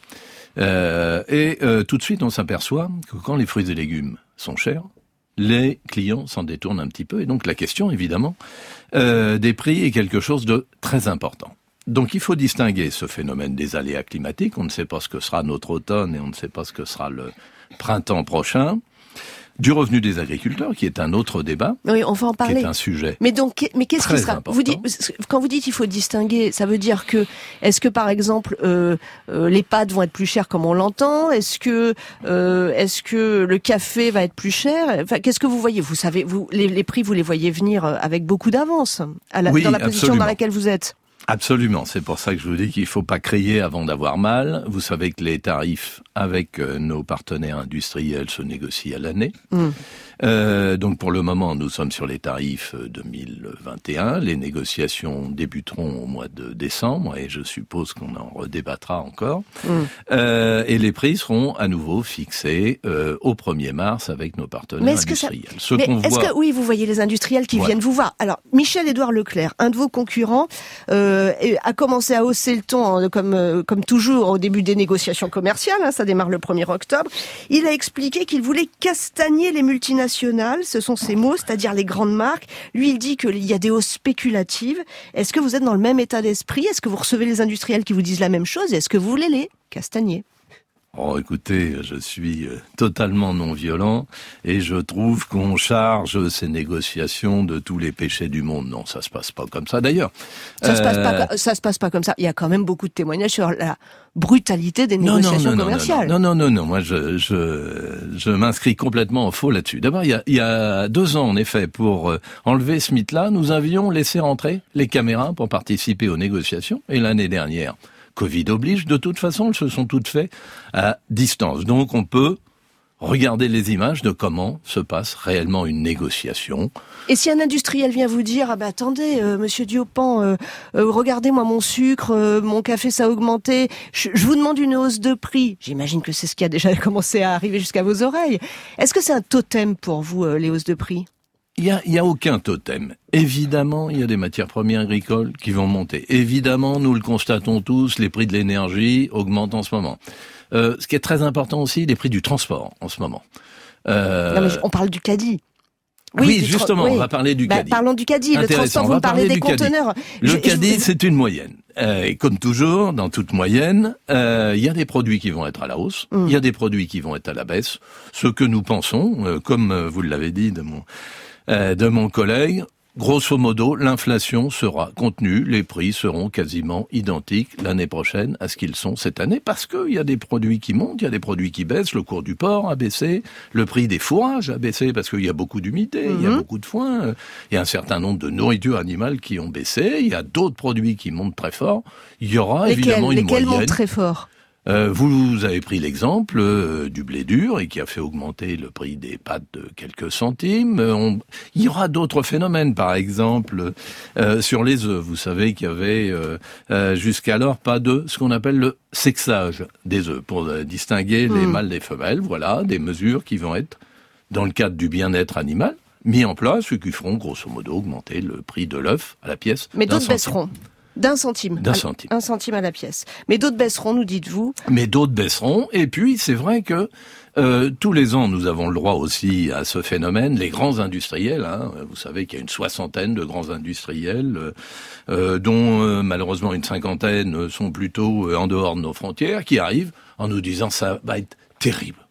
Euh, et euh, tout de suite, on s'aperçoit que quand les fruits et légumes sont chers, les clients s'en détournent un petit peu. Et donc la question, évidemment, euh, des prix est quelque chose de très important. Donc il faut distinguer ce phénomène des aléas climatiques. On ne sait pas ce que sera notre automne et on ne sait pas ce que sera le printemps prochain. Du revenu des agriculteurs, qui est un autre débat. Oui, on va en parler. Qui est un sujet. Mais donc, mais qu'est-ce qui sera vous dites, quand vous dites il faut distinguer, ça veut dire que est-ce que par exemple euh, euh, les pâtes vont être plus chères comme on l'entend ? Est-ce que euh, est-ce que le café va être plus cher ? Enfin, qu'est-ce que vous voyez ? Vous savez, vous les, les prix, vous les voyez venir avec beaucoup d'avance à la, oui, dans la position absolument. dans laquelle vous êtes. Absolument, c'est pour ça que je vous dis qu'il faut pas crier avant d'avoir mal. Vous savez que les tarifs avec euh, nos partenaires industriels se négocient à l'année. Mmh. Euh, donc pour le moment, nous sommes sur les tarifs deux mille vingt et un. Les négociations débuteront au mois de décembre et je suppose qu'on en redébattra encore. Mmh. Euh, et les prix seront à nouveau fixés euh, au premier mars avec nos partenaires mais est-ce industriels. Que ça... Ce Mais qu'on est-ce voit... que oui, vous voyez les industriels qui ouais. viennent vous voir. Alors Michel-Édouard Leclerc, un de vos concurrents, euh, a commencé à hausser le ton comme euh, comme toujours au début des négociations commerciales. Hein, ça démarre le premier octobre. Il a expliqué qu'il voulait castagner les multinationales. Ce sont ses mots, c'est-à-dire les grandes marques. Lui, il dit qu'il y a des hausses spéculatives. Est-ce que vous êtes dans le même état d'esprit ? Est-ce que vous recevez les industriels qui vous disent la même chose ? Est-ce que vous voulez les castagner ? Oh, écoutez, je suis totalement non violent et je trouve qu'on charge ces négociations de tous les péchés du monde. Non, ça se passe pas comme ça. D'ailleurs, ça euh... se passe pas, ça se passe pas comme ça. Il y a quand même beaucoup de témoignages sur la brutalité des négociations non, non, non, commerciales. Non, non, non, non. Moi, je, je, je m'inscris complètement en faux là-dessus. D'abord, il y a, il y a deux ans, en effet, pour enlever ce mythe-là, nous avions laissé entrer les caméras pour participer aux négociations. Et l'année dernière, Covid oblige, de toute façon, elles se sont toutes faites à distance. Donc on peut regarder les images de comment se passe réellement une négociation. Et si un industriel vient vous dire « Ah ben attendez, euh, monsieur Diopan, euh, euh, regardez-moi mon sucre, euh, mon café ça a augmenté, je, je vous demande une hausse de prix », j'imagine que c'est ce qui a déjà commencé à arriver jusqu'à vos oreilles. Est-ce que c'est un totem pour vous, euh, les hausses de prix ? Il y a, il y a aucun totem. Évidemment, il y a des matières premières agricoles qui vont monter. Évidemment, nous le constatons tous, les prix de l'énergie augmentent en ce moment. Euh, ce qui est très important aussi, les prix du transport en ce moment. Euh... Non, mais on parle du caddie. Oui, oui justement, tra- oui. on va parler du bah, caddie. Parlons du caddie. Le transport, vous me parlez des conteneurs. Le caddie, je... c'est une moyenne. Euh, et comme toujours, dans toute moyenne, euh, il y a des produits qui vont être à la hausse, il mm. y a des produits qui vont être à la baisse. Ce que nous pensons, euh, comme euh, vous l'avez dit de mon... Euh, de mon collègue, grosso modo, l'inflation sera contenue, les prix seront quasiment identiques l'année prochaine à ce qu'ils sont cette année, parce qu'il y a des produits qui montent, il y a des produits qui baissent, le cours du porc a baissé, le prix des fourrages a baissé, parce qu'il y a beaucoup d'humidité, mm-hmm. il y a beaucoup de foin, il y a un certain nombre de nourritures animales qui ont baissé, il y a d'autres produits qui montent très fort, il y aura lesquels, évidemment une lesquels moyenne... montent très fort ? Euh, vous avez pris l'exemple euh, du blé dur et qui a fait augmenter le prix des pâtes de quelques centimes. Euh, on... Il y aura d'autres phénomènes, par exemple euh, sur les œufs. Vous savez qu'il y avait euh, euh, jusqu'alors pas de ce qu'on appelle le sexage des œufs pour euh, distinguer mmh. les mâles des femelles. Voilà, des mesures qui vont être dans le cadre du bien-être animal mis en place et qui feront grosso modo augmenter le prix de l'œuf à la pièce. Mais d'autres baisseront. D'un centime. D'un centime. Un centime à la pièce. Mais d'autres baisseront, nous dites-vous. Mais d'autres baisseront. Et puis, c'est vrai que euh, tous les ans, nous avons le droit aussi à ce phénomène. Les grands industriels, hein, vous savez qu'il y a une soixantaine de grands industriels, euh, dont euh, malheureusement une cinquantaine sont plutôt euh, en dehors de nos frontières, qui arrivent en nous disant ça va être terrible.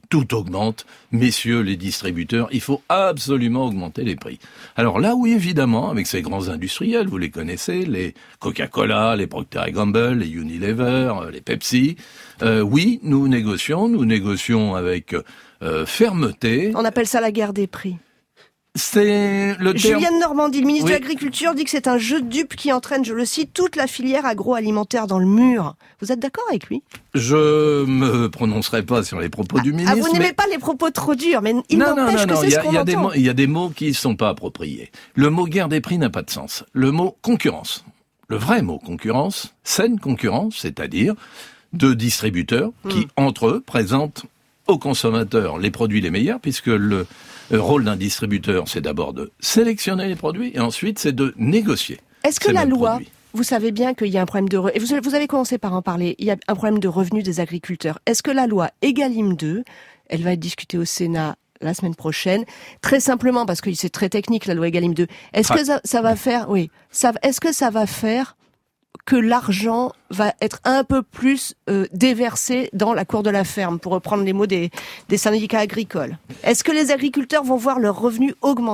tout augmente. Messieurs les distributeurs, il faut absolument augmenter les prix. Alors là, oui, évidemment, avec ces grands industriels, vous les connaissez, les Coca-Cola, les Procter and Gamble, les Unilever, les Pepsi, euh, oui, nous négocions, nous négocions avec euh, fermeté. On appelle ça la guerre des prix. C'est le terme... Julienne Normandie, le ministre oui. de l'Agriculture, dit que c'est un jeu de dupes qui entraîne, je le cite, toute la filière agroalimentaire dans le mur. Vous êtes d'accord avec lui ? Je me prononcerai pas sur les propos ah, du ministre. Ah, vous n'aimez mais... pas les propos trop durs, mais il non, n'empêche non, non, que non, c'est y a, ce qu'on y a entend. des mots, il y a des mots qui ne sont pas appropriés. Le mot guerre des prix n'a pas de sens. Le mot concurrence, le vrai mot concurrence, saine concurrence, c'est-à-dire de distributeurs mmh. qui, entre eux, présentent aux consommateurs les produits les meilleurs, puisque le Le rôle d'un distributeur, c'est d'abord de sélectionner les produits et ensuite c'est de négocier. Est-ce que la loi, produits. Vous savez bien qu'il y a un problème de... Re... Et vous, vous avez commencé par en parler, il y a un problème de revenus des agriculteurs. Est-ce que la loi Egalim deux, elle va être discutée au Sénat la semaine prochaine, très simplement parce que c'est très technique la loi Egalim deux, est-ce ah. que ça, ça va faire... Oui, ça, est-ce que ça va faire que l'argent va être un peu plus euh, déversé dans la cour de la ferme, pour reprendre les mots des, des syndicats agricoles. Est-ce que les agriculteurs vont voir leurs revenus augmenter ?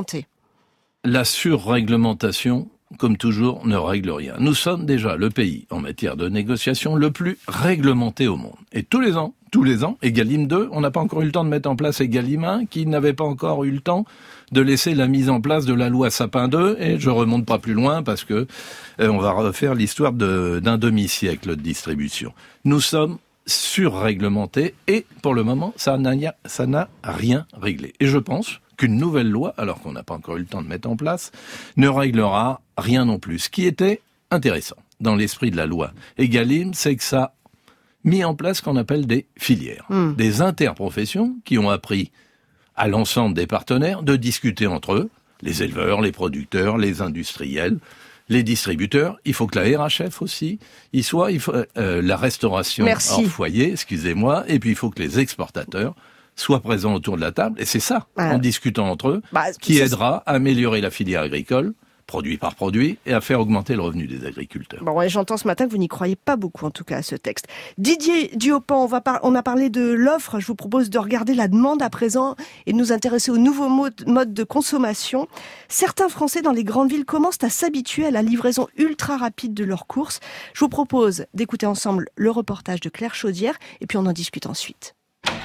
La surréglementation, comme toujours, ne règle rien. Nous sommes déjà le pays, en matière de négociation, le plus réglementé au monde. Et tous les ans, tous les ans, Egalim deux, on n'a pas encore eu le temps de mettre en place Egalim un, qui n'avait pas encore eu le temps de laisser la mise en place de la loi Sapin deux, et je remonte pas plus loin parce que euh, on va refaire l'histoire de, d'un demi-siècle de distribution. Nous sommes surréglementés et pour le moment, ça n'a, ça n'a rien réglé. Et je pense qu'une nouvelle loi, alors qu'on n'a pas encore eu le temps de mettre en place, ne réglera rien non plus. Ce qui était intéressant dans l'esprit de la loi Egalim, c'est que ça a mis en place ce qu'on appelle des filières, mmh. des interprofessions qui ont appris à l'ensemble des partenaires de discuter entre eux, les éleveurs, les producteurs, les industriels, les distributeurs. Il faut que la R H F aussi y soit, il faut, euh, la restauration Merci. hors foyer, excusez-moi, et puis il faut que les exportateurs soient présents autour de la table, et c'est ça, ah. en discutant entre eux, bah, qui aidera à améliorer la filière agricole, produit par produit, et à faire augmenter le revenu des agriculteurs. Bon, ouais, j'entends ce matin que vous n'y croyez pas beaucoup, en tout cas, à ce texte. Didier Duhaupan, on, va par... on a parlé de l'offre. Je vous propose de regarder la demande à présent et de nous intéresser aux nouveaux modes de consommation. Certains Français dans les grandes villes commencent à s'habituer à la livraison ultra rapide de leurs courses. Je vous propose d'écouter ensemble le reportage de Claire Chaudière et puis on en discute ensuite.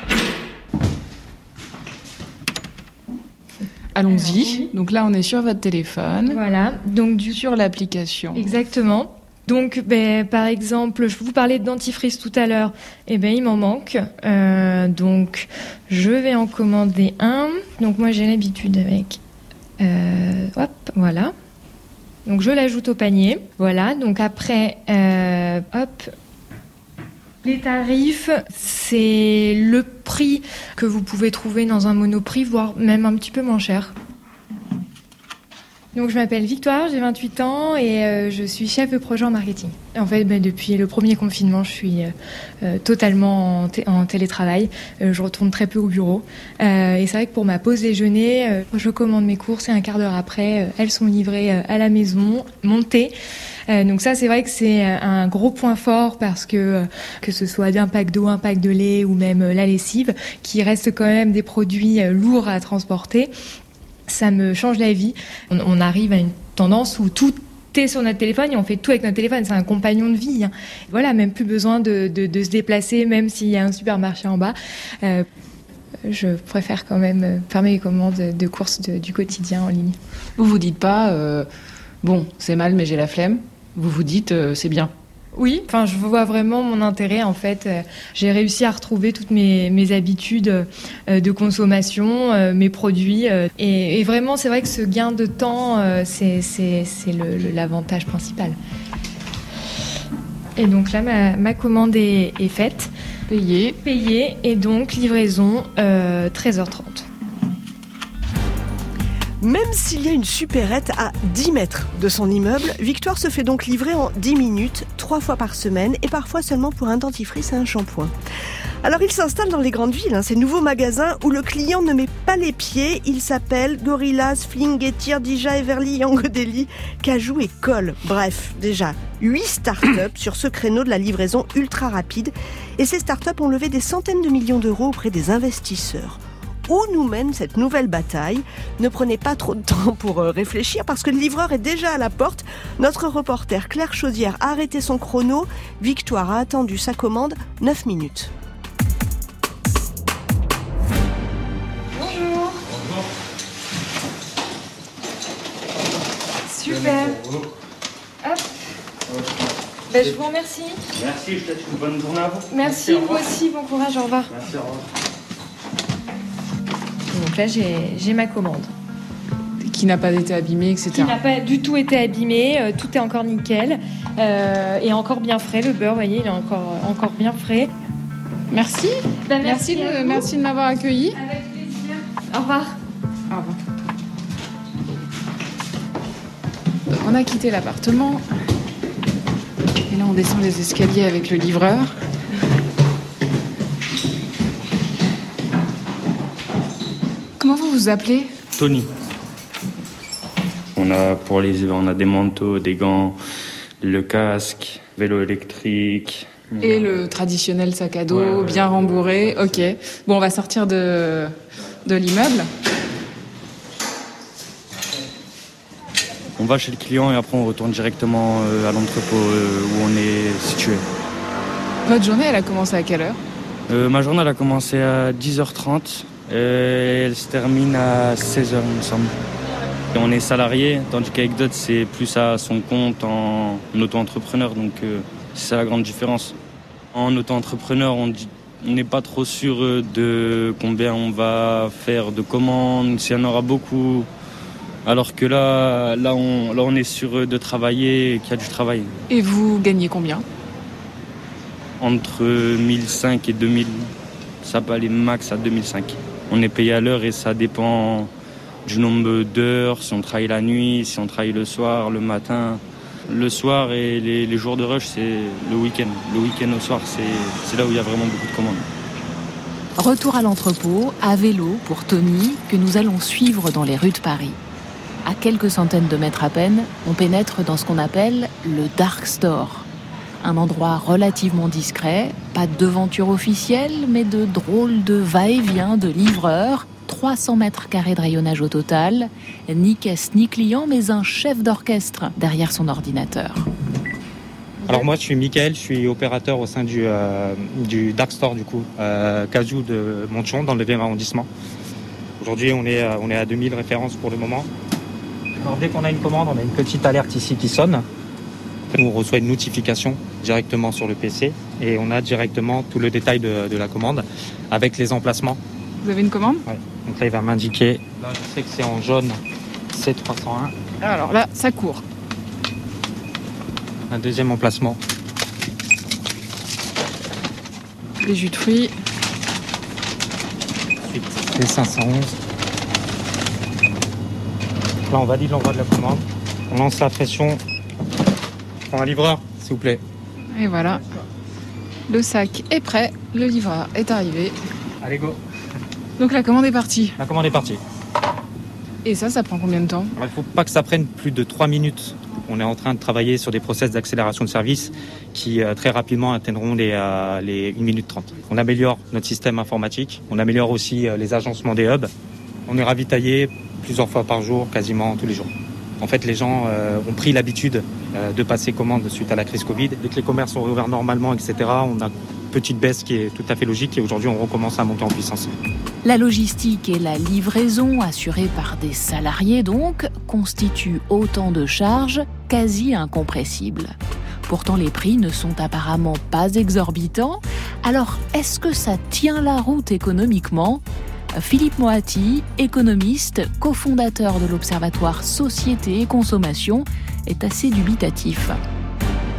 Allons-y. Donc là, on est sur votre téléphone. Voilà. Donc du... sur l'application. Exactement. Donc, ben, par exemple, je vous parlais de dentifrice tout à l'heure. Eh ben, il m'en manque. Euh, donc, je vais en commander un. Donc, moi, j'ai l'habitude avec. Euh, hop, voilà. Donc, je l'ajoute au panier. Voilà. Donc après, euh, hop. Les tarifs, c'est le prix que vous pouvez trouver dans un Monoprix, voire même un petit peu moins cher. Donc je m'appelle Victoire, j'ai vingt-huit ans et euh, je suis chef de projet en marketing. En fait, bah, depuis le premier confinement, je suis euh, totalement en, t- en télétravail. Euh, je retourne très peu au bureau. Euh, et c'est vrai que pour ma pause déjeuner, euh, je commande mes courses et un quart d'heure après, euh, elles sont livrées euh, à la maison, montées. Euh, donc ça, c'est vrai que c'est un gros point fort parce que euh, que ce soit un pack d'eau, un pack de lait ou même euh, la lessive, qui reste quand même des produits euh, lourds à transporter. Ça me change la vie. On, on arrive à une tendance où tout est sur notre téléphone et on fait tout avec notre téléphone. C'est un compagnon de vie. Hein. Voilà, même plus besoin de, de, de se déplacer, même s'il y a un supermarché en bas. Euh, je préfère quand même faire mes commandes de courses de, du quotidien en ligne. Vous vous dites pas, euh, bon, c'est mal, mais j'ai la flemme. Vous vous dites, euh, c'est bien. Oui, enfin, je vois vraiment mon intérêt. En fait, euh, j'ai réussi à retrouver toutes mes, mes habitudes euh, de consommation, euh, mes produits. Euh, et, et vraiment, c'est vrai que ce gain de temps, euh, c'est, c'est, c'est le, le, l'avantage principal. Et donc là, ma, ma commande est, est faite. Payée. Payée. Et donc, livraison euh, treize heures trente. Même s'il y a une supérette à dix mètres de son immeuble, Victoire se fait donc livrer en dix minutes, trois fois par semaine, et parfois seulement pour un dentifrice et un shampoing. Alors il s'installe dans les grandes villes, hein, ces nouveaux magasins où le client ne met pas les pieds. Il s'appelle Gorillaz, Fling, Getir, Dija, Everly, Yango Deli, Cajou et Col. Bref, déjà huit startups sur ce créneau de la livraison ultra rapide. Et ces startups ont levé des centaines de millions d'euros auprès des investisseurs. Où nous mène cette nouvelle bataille ? Ne prenez pas trop de temps pour réfléchir parce que le livreur est déjà à la porte. Notre reporter Claire Chaudière a arrêté son chrono. Victoire a attendu sa commande neuf minutes. Bonjour. Super. Hop. Ben, je vous remercie. Merci, je te souhaite une bonne journée à vous. Merci, vous aussi, bon courage, au revoir. Merci, au revoir. Donc là, j'ai, j'ai ma commande. Qui n'a pas été abîmée, et cetera. Qui n'a pas du tout été abîmé, euh, tout est encore nickel euh, et encore bien frais. Le beurre, vous voyez, il est encore, encore bien frais. Merci. Ben, merci, merci, de, merci de m'avoir accueilli. Avec plaisir. Au revoir. Au revoir. Donc, on a quitté l'appartement. Et là, on descend les escaliers avec le livreur. Comment vous vous appelez ? Tony. On a pour les on a des manteaux, des gants, le casque, vélo électrique. Et le traditionnel sac à dos, ouais, ouais, bien rembourré. Ok. Bon, on va sortir de, de l'immeuble. On va chez le client et après on retourne directement à l'entrepôt où on est situé. Votre journée, elle a commencé à quelle heure ? euh, Ma journée, elle a commencé à dix heures trente et elle se termine à seize heures, il me semble. Et on est salarié, tandis qu'avec d'autres, c'est plus à son compte en auto-entrepreneur. Donc euh, c'est ça la grande différence. En auto-entrepreneur, on n'est pas trop sûr de combien on va faire de commandes, s'il y en aura beaucoup. Alors que là, là, on, là, on est sûr de travailler et qu'il y a du travail. Et vous gagnez combien ? Entre mille cinq et deux mille. Ça peut aller max à deux mille cinq. On est payé à l'heure et ça dépend du nombre d'heures, si on travaille la nuit, si on travaille le soir, le matin. Le soir et les, les jours de rush, c'est le week-end. Le week-end au soir, c'est, c'est là où il y a vraiment beaucoup de commandes. Retour à l'entrepôt, à vélo pour Tony, que nous allons suivre dans les rues de Paris. À quelques centaines de mètres à peine, on pénètre dans ce qu'on appelle le Dark Store. Un endroit relativement discret, pas de devanture officielle, mais de drôles de va-et-vient de livreurs. trois cents mètres carrés de rayonnage au total, ni caisse ni client, mais un chef d'orchestre derrière son ordinateur. Alors moi je suis Mickaël, je suis opérateur au sein du, euh, du Dark Store du coup, euh, Cajou de Montchon dans le neuvième arrondissement. Aujourd'hui on est, on est à deux mille références pour le moment. Alors, dès qu'on a une commande, on a une petite alerte ici qui sonne. On reçoit une notification directement sur le P C et on a directement tout le détail de, de la commande avec les emplacements. Vous avez une commande ? Ouais. Donc là il va m'indiquer, là je sais que c'est en jaune C trois cent un. Alors là ça court. Un deuxième emplacement. Les jus de fruits. Ensuite, les cinq cent onze. Là, on valide l'envoi de la commande. On lance la pression. On prend un livreur, s'il vous plaît. Et voilà. Le sac est prêt. Le livreur est arrivé. Allez, go. Donc la commande est partie. La commande est partie. Et ça, ça prend combien de temps ? Il ne faut pas que ça prenne plus de trois minutes. On est en train de travailler sur des process d'accélération de service qui euh, très rapidement atteindront les, euh, les une minute trente. On améliore notre système informatique. On améliore aussi euh, les agencements des hubs. On est ravitaillé plusieurs fois par jour, quasiment tous les jours. En fait, les gens euh, ont pris l'habitude euh, de passer commande suite à la crise Covid. Dès que les commerces sont réouverts normalement, et cetera, on a une petite baisse qui est tout à fait logique et aujourd'hui, on recommence à monter en puissance. La logistique et la livraison, assurée par des salariés donc, constituent autant de charges quasi incompressibles. Pourtant, les prix ne sont apparemment pas exorbitants. Alors, est-ce que ça tient la route économiquement ? Philippe Moati, économiste, cofondateur de l'Observatoire Société et Consommation, est assez dubitatif.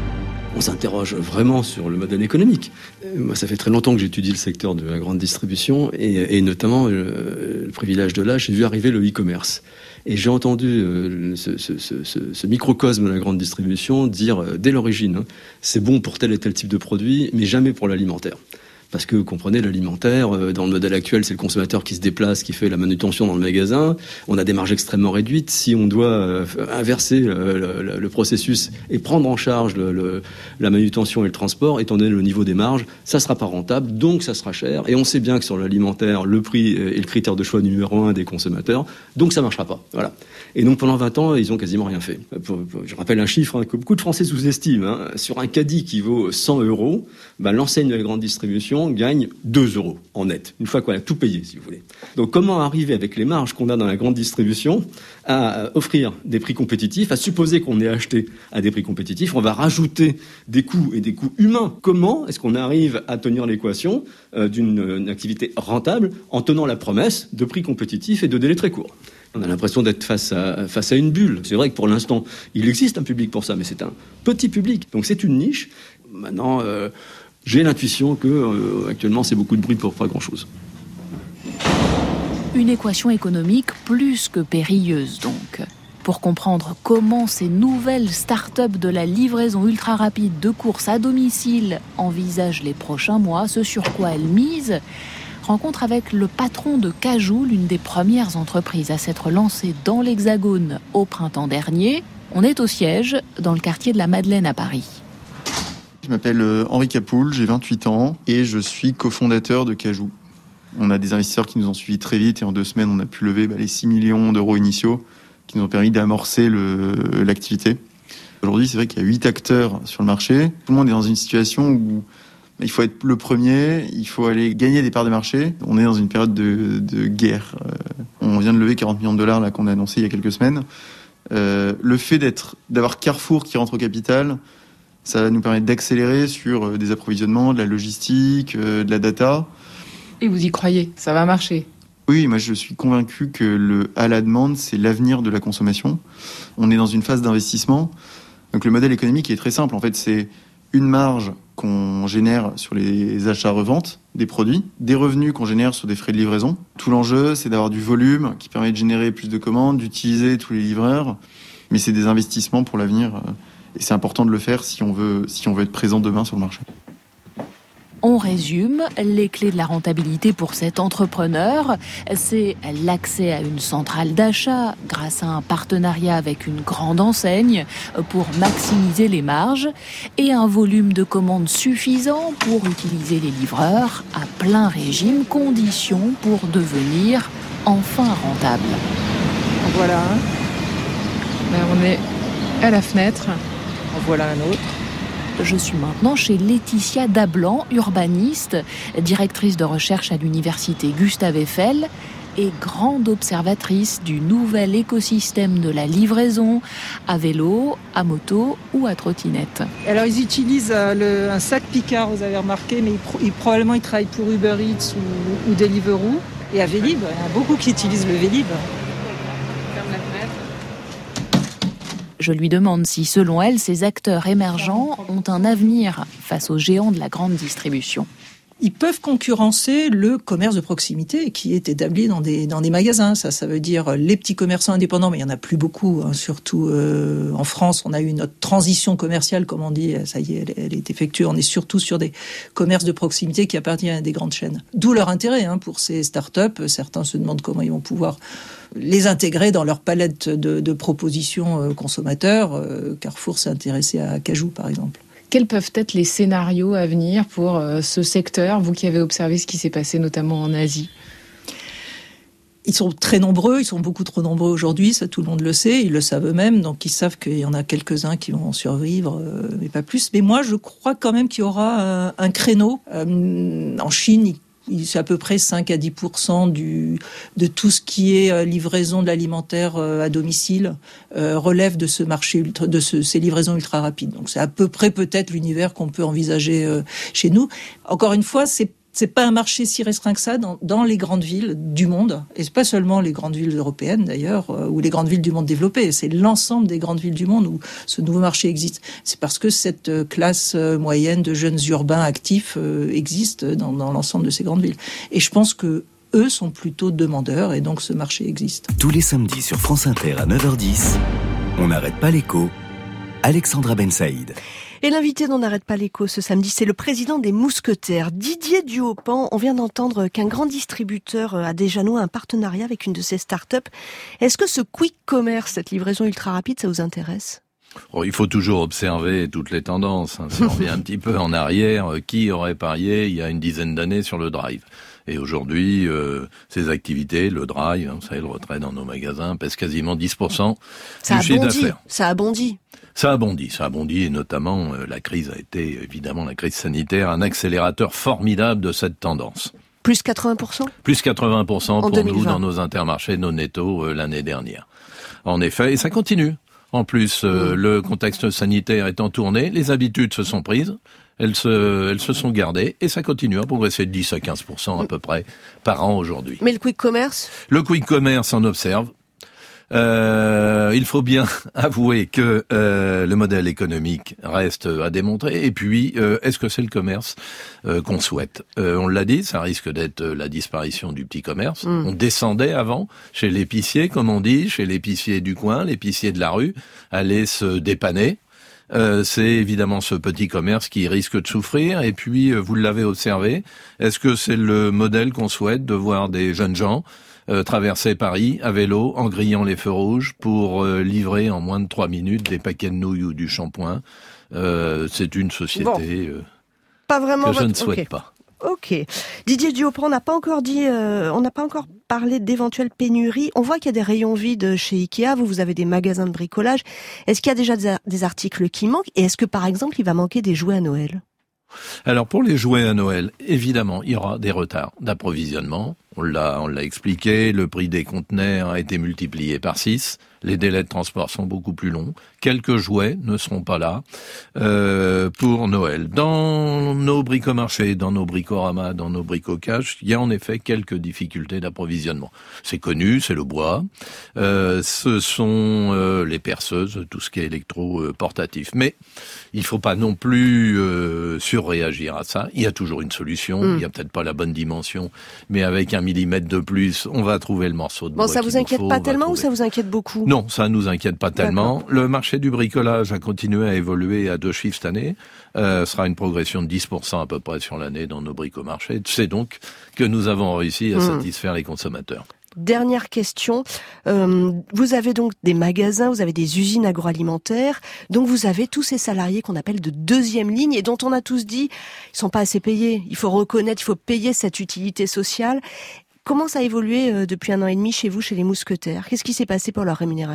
On s'interroge vraiment sur le modèle économique. Moi, ça fait très longtemps que j'étudie le secteur de la grande distribution et, et notamment le, le privilège de l'âge, j'ai vu arriver le e-commerce. Et j'ai entendu euh, ce, ce, ce, ce microcosme de la grande distribution dire euh, dès l'origine, hein, c'est bon pour tel et tel type de produit, mais jamais pour l'alimentaire. Parce que, vous comprenez, l'alimentaire, euh, dans le modèle actuel, c'est le consommateur qui se déplace, qui fait la manutention dans le magasin. On a des marges extrêmement réduites. Si on doit euh, inverser le, le, le processus et prendre en charge le, le, la manutention et le transport, étant donné le niveau des marges, ça sera pas rentable, donc ça sera cher. Et on sait bien que sur l'alimentaire, le prix est le critère de choix numéro un des consommateurs, donc ça marchera pas. Voilà. Et donc pendant vingt ans, ils ont quasiment rien fait. Pour, pour, je rappelle un chiffre hein, que beaucoup de Français sous-estiment. Hein. Sur un caddie qui vaut cent euros, ben, l'enseigne de la grande distribution gagne deux euros en net, une fois qu'on a tout payé, si vous voulez. Donc comment arriver avec les marges qu'on a dans la grande distribution à offrir des prix compétitifs, à supposer qu'on est acheté à des prix compétitifs, on va rajouter des coûts et des coûts humains. Comment est-ce qu'on arrive à tenir l'équation euh, d'une activité rentable en tenant la promesse de prix compétitifs et de délais très courts? On a l'impression d'être face à, face à une bulle. C'est vrai que pour l'instant, il existe un public pour ça, mais c'est un petit public. Donc c'est une niche. Maintenant, euh, j'ai l'intuition que euh, actuellement c'est beaucoup de bruit pour pas grand-chose. Une équation économique plus que périlleuse donc. Pour comprendre comment ces nouvelles start-up de la livraison ultra rapide de courses à domicile envisagent les prochains mois, ce sur quoi elles misent, rencontre avec le patron de Cajoo, l'une des premières entreprises à s'être lancée dans l'Hexagone au printemps dernier. On est au siège, dans le quartier de la Madeleine à Paris. Je m'appelle Henri Capoul, j'ai vingt-huit ans et je suis cofondateur de Cajoo. On a des investisseurs qui nous ont suivis très vite et en deux semaines, on a pu lever bah, les six millions d'euros initiaux qui nous ont permis d'amorcer le, l'activité. Aujourd'hui, c'est vrai qu'il y a huit acteurs sur le marché. Tout le monde est dans une situation où bah, il faut être le premier, il faut aller gagner des parts de marché. On est dans une période de, de guerre. Euh, on vient de lever quarante millions de dollars là, qu'on a annoncé il y a quelques semaines. Euh, le fait d'être, d'avoir Carrefour qui rentre au capital, ça nous permet d'accélérer sur des approvisionnements, de la logistique, de la data. Et vous y croyez, ça va marcher? Oui, moi je suis convaincu que le à la demande, c'est l'avenir de la consommation. On est dans une phase d'investissement. Donc le modèle économique est très simple. En fait, c'est une marge qu'on génère sur les achats-reventes des produits, des revenus qu'on génère sur des frais de livraison. Tout l'enjeu, c'est d'avoir du volume qui permet de générer plus de commandes, d'utiliser tous les livreurs. Mais c'est des investissements pour l'avenir. Et c'est important de le faire si on veut, si on veut être présent demain sur le marché. On résume, les clés de la rentabilité pour cet entrepreneur, c'est l'accès à une centrale d'achat grâce à un partenariat avec une grande enseigne pour maximiser les marges et un volume de commandes suffisant pour utiliser les livreurs à plein régime, condition pour devenir enfin rentable. Voilà, ben, on est à la fenêtre, en voilà un autre. Je suis maintenant chez Laetitia Dablan, urbaniste, directrice de recherche à l'université Gustave Eiffel et grande observatrice du nouvel écosystème de la livraison à vélo, à moto ou à trottinette. Alors ils utilisent euh, le, un sac Picard, vous avez remarqué, mais ils, ils, probablement ils travaillent pour Uber Eats ou, ou Deliveroo. Et à Vélib, il y en a beaucoup qui utilisent le Vélib. Je lui demande si, selon elle, ces acteurs émergents ont un avenir face aux géants de la grande distribution. Ils peuvent concurrencer le commerce de proximité qui est établi dans des dans des magasins. Ça, ça veut dire les petits commerçants indépendants, mais il y en a plus beaucoup. Hein, surtout euh, en France, on a eu notre transition commerciale, comme on dit. Ça y est, elle, elle est effectuée. On est surtout sur des commerces de proximité qui appartiennent à des grandes chaînes. D'où leur intérêt hein, pour ces startups. Certains se demandent comment ils vont pouvoir les intégrer dans leur palette de, de propositions euh, consommateurs. Euh, Carrefour s'est intéressé à Cajoo, par exemple. Quels peuvent être les scénarios à venir pour euh, ce secteur, vous qui avez observé ce qui s'est passé notamment en Asie? Ils sont très nombreux, ils sont beaucoup trop nombreux aujourd'hui, ça tout le monde le sait, ils le savent eux-mêmes, donc ils savent qu'il y en a quelques-uns qui vont survivre, euh, mais pas plus. Mais moi, je crois quand même qu'il y aura euh, un créneau. Euh, en Chine, ils c'est à peu près cinq à dix pour cent du, de tout ce qui est livraison de l'alimentaire à domicile euh, relève de ce marché ultra, de ce, ces livraisons ultra rapides. Donc c'est à peu près peut-être l'univers qu'on peut envisager euh, chez nous. Encore une fois, c'est c'est pas un marché si restreint que ça dans, dans les grandes villes du monde, et c'est pas seulement les grandes villes européennes d'ailleurs, euh, ou les grandes villes du monde développé, c'est l'ensemble des grandes villes du monde où ce nouveau marché existe. C'est parce que cette euh, classe euh, moyenne de jeunes urbains actifs euh, existe dans, dans l'ensemble de ces grandes villes. Et je pense que eux sont plutôt demandeurs, et donc ce marché existe. Tous les samedis sur France Inter à neuf heures dix, on n'arrête pas l'écho, Alexandra Ben Saïd. Et l'invité d'On n'arrête pas l'écho ce samedi, c'est le président des Mousquetaires, Didier Duhaupan. On vient d'entendre qu'un grand distributeur a déjà noué un partenariat avec une de ses startups. Est-ce que ce quick commerce, cette livraison ultra rapide, ça vous intéresse ? Oh, il faut toujours observer toutes les tendances. Hein. Si on revient un petit peu en arrière, qui aurait parié il y a une dizaine d'années sur le drive ? Et aujourd'hui, euh, ces activités, le drive, vous savez, le retrait dans nos magasins, pèse quasiment dix pour cent ça du chiffre d'affaires. Ça a bondi. Ça a bondi, ça a bondi, et notamment euh, la crise a été, évidemment, la crise sanitaire, un accélérateur formidable de cette tendance. Plus quatre-vingts pour cent ? Plus quatre-vingts pour cent pour deux mille vingt. Nous dans nos intermarchés, nos nettos euh, l'année dernière. En effet, et ça continue. En plus, euh, mmh. le contexte sanitaire étant tourné, les habitudes se sont prises. Elles se, elles se sont gardées et ça continue à progresser de dix à quinze pour cent à peu près par an aujourd'hui. Mais le quick commerce ? Le quick commerce en observe. Euh, il faut bien avouer que euh, le modèle économique reste à démontrer. Et puis, euh, est-ce que c'est le commerce euh, qu'on souhaite ? euh, On l'a dit, ça risque d'être la disparition du petit commerce. Mmh. On descendait avant chez l'épicier, comme on dit, chez l'épicier du coin, l'épicier de la rue, aller se dépanner. Euh, c'est évidemment ce petit commerce qui risque de souffrir. Et puis, euh, vous l'avez observé, est-ce que c'est le modèle qu'on souhaite de voir des jeunes gens euh, traverser Paris à vélo en grillant les feux rouges pour euh, livrer en moins de trois minutes des paquets de nouilles ou du shampoing ? euh, C'est une société bon, euh, pas vraiment que je votre... ne souhaite okay. pas. Ok. Didier Duhaupan, on n'a pas encore dit, euh, on n'a pas encore parlé d'éventuelles pénuries. On voit qu'il y a des rayons vides chez Ikea. Vous, vous avez des magasins de bricolage. Est-ce qu'il y a déjà des, des articles qui manquent ? Et est-ce que, par exemple, il va manquer des jouets à Noël ? Alors, pour les jouets à Noël, évidemment, il y aura des retards d'approvisionnement. On l'a, on l'a expliqué. Le prix des conteneurs a été multiplié par six. Les délais de transport sont beaucoup plus longs. Quelques jouets ne seront pas là euh, pour Noël. Dans nos bricomarchés, dans nos bricoramas, dans nos bricocages, il y a en effet quelques difficultés d'approvisionnement. C'est connu, c'est le bois. Euh, ce sont euh, les perceuses, tout ce qui est électro-portatif. Mais il ne faut pas non plus euh, surréagir à ça. Il y a toujours une solution. Mmh. Il n'y a peut-être pas la bonne dimension, mais avec un millimètre de plus, on va trouver le morceau de bon, bois. Bon, ça vous inquiète faut, pas tellement trouver. Ou ça vous inquiète beaucoup ? Non, ça nous inquiète pas tellement. D'accord. Le marché du bricolage a continué à évoluer à deux chiffres cette année. Euh, sera une progression de dix pour cent à peu près sur l'année dans nos bricomarchés. C'est donc que nous avons réussi à mmh. satisfaire les consommateurs. Dernière question. Euh, vous avez donc des magasins, vous avez des usines agroalimentaires, donc vous avez tous ces salariés qu'on appelle de deuxième ligne et dont on a tous dit ils sont pas assez payés. Il faut reconnaître, il faut payer cette utilité sociale. Comment ça a évolué euh, depuis un an et demi chez vous, chez les Mousquetaires ? Qu'est-ce qui s'est passé pour leur rémunération ?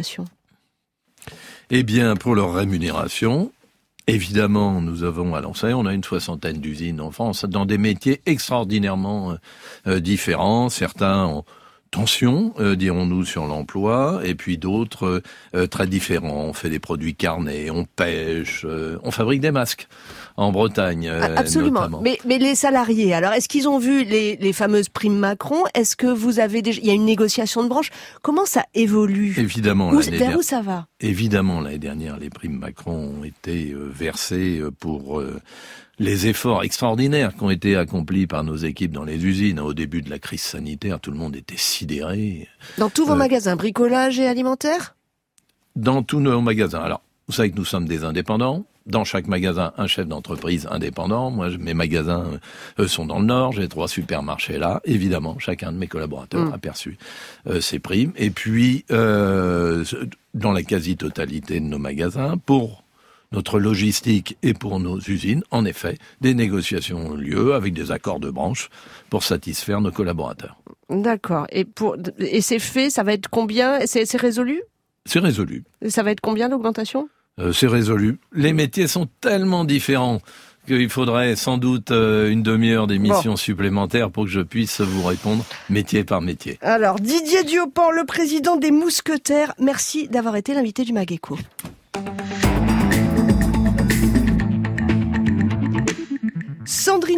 Eh bien, pour leur rémunération, évidemment, nous avons à lancer, on a une soixantaine d'usines en France, dans des métiers extraordinairement euh, différents. Certains ont tension, euh, dirons-nous, sur l'emploi, et puis d'autres euh, très différents. On fait des produits carnés, on pêche, euh, on fabrique des masques en Bretagne, euh, absolument. Notamment. Mais, mais les salariés, alors est-ce qu'ils ont vu les, les fameuses primes Macron ? Est-ce que vous avez déjà, il y a une négociation de branche ? Comment ça évolue ? Évidemment, où, l'année vers der... où ça va ? Évidemment, l'année dernière, les primes Macron ont été euh, versées pour euh, les efforts extraordinaires qui ont été accomplis par nos équipes dans les usines. Au début de la crise sanitaire, tout le monde était sidéré. Dans tous vos euh, magasins, bricolage et alimentaire ? Dans tous nos magasins. Alors, vous savez que nous sommes des indépendants. Dans chaque magasin, un chef d'entreprise indépendant. Moi, mes magasins euh, sont dans le Nord. J'ai trois supermarchés là. Évidemment, chacun de mes collaborateurs mmh. a perçu euh, ses primes. Et puis, euh, dans la quasi-totalité de nos magasins, pour notre logistique et pour nos usines, en effet, des négociations ont lieu avec des accords de branche pour satisfaire nos collaborateurs. D'accord. Et, pour, et c'est fait, ça va être combien ? C'est, c'est résolu ? C'est résolu. Ça va être combien l'augmentation ? Euh, c'est résolu. Les métiers sont tellement différents qu'il faudrait sans doute euh, une demi-heure d'émission bon. supplémentaire pour que je puisse vous répondre métier par métier. Alors, Didier Duhaupan, le président des Mousquetaires, merci d'avoir été l'invité du Mag-Écho. Sandrine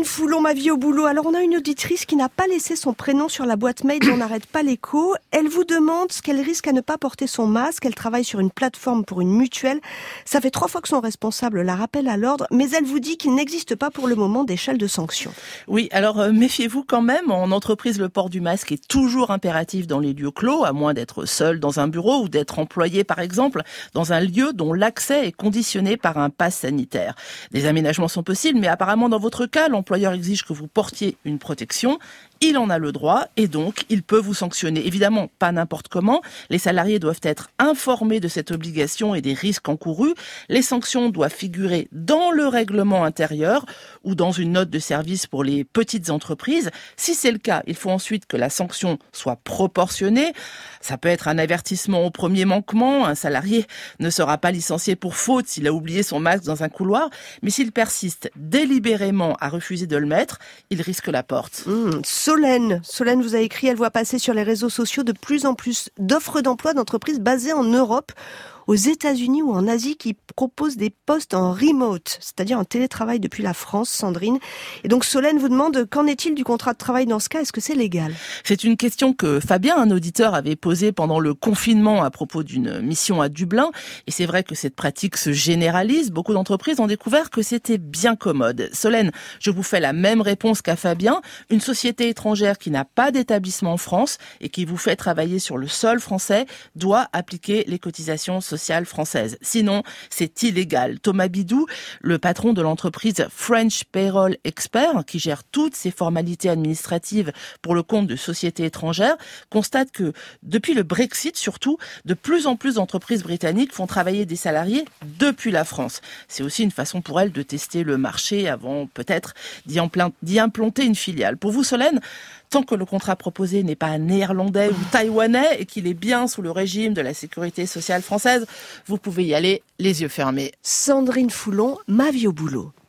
Foulon, ma vie au boulot. Alors on a une auditrice qui n'a pas laissé son prénom sur la boîte mail On n'arrête pas l'écho. Elle vous demande ce qu'elle risque à ne pas porter son masque. Elle travaille sur une plateforme pour une mutuelle. Ça fait trois fois que son responsable la rappelle à l'ordre, mais elle vous dit qu'il n'existe pas pour le moment d'échelle de sanctions. Oui, alors euh, méfiez-vous quand même. En entreprise, le port du masque est toujours impératif dans les lieux clos, à moins d'être seul dans un bureau ou d'être employé par exemple dans un lieu dont l'accès est conditionné par un pass sanitaire. Des aménagements sont possibles, mais apparemment dans votre cas, l'employeur exige que vous portiez une protection. Il en a le droit et donc il peut vous sanctionner. Évidemment, pas n'importe comment. Les salariés doivent être informés de cette obligation et des risques encourus. Les sanctions doivent figurer dans le règlement intérieur ou dans une note de service pour les petites entreprises. Si c'est le cas, il faut ensuite que la sanction soit proportionnée. Ça peut être un avertissement au premier manquement. Un salarié ne sera pas licencié pour faute s'il a oublié son masque dans un couloir. Mais s'il persiste délibérément à refuser de le mettre, il risque la porte. Mmh. Solène, Solène vous a écrit, elle voit passer sur les réseaux sociaux de plus en plus d'offres d'emploi d'entreprises basées en Europe, aux États-Unis ou en Asie qui proposent des postes en remote, c'est-à-dire en télétravail depuis la France, Sandrine. Et donc Solène vous demande, qu'en est-il du contrat de travail dans ce cas? Est-ce que c'est légal? C'est une question que Fabien, un auditeur, avait posée pendant le confinement à propos d'une mission à Dublin. Et c'est vrai que cette pratique se généralise. Beaucoup d'entreprises ont découvert que c'était bien commode. Solène, je vous fais la même réponse qu'à Fabien. Une société étrangère qui n'a pas d'établissement en France et qui vous fait travailler sur le sol français doit appliquer les cotisations sociales française. Sinon, c'est illégal. Thomas Bidou, le patron de l'entreprise French Payroll Expert, qui gère toutes ces formalités administratives pour le compte de sociétés étrangères, constate que depuis le Brexit, surtout, de plus en plus d'entreprises britanniques font travailler des salariés depuis la France. C'est aussi une façon pour elles de tester le marché avant peut-être d'y implanter une filiale. Pour vous, Solène, tant que le contrat proposé n'est pas néerlandais ou taïwanais et qu'il est bien sous le régime de la sécurité sociale française, vous pouvez y aller les yeux fermés. Sandrine Foulon, ma vie au boulot.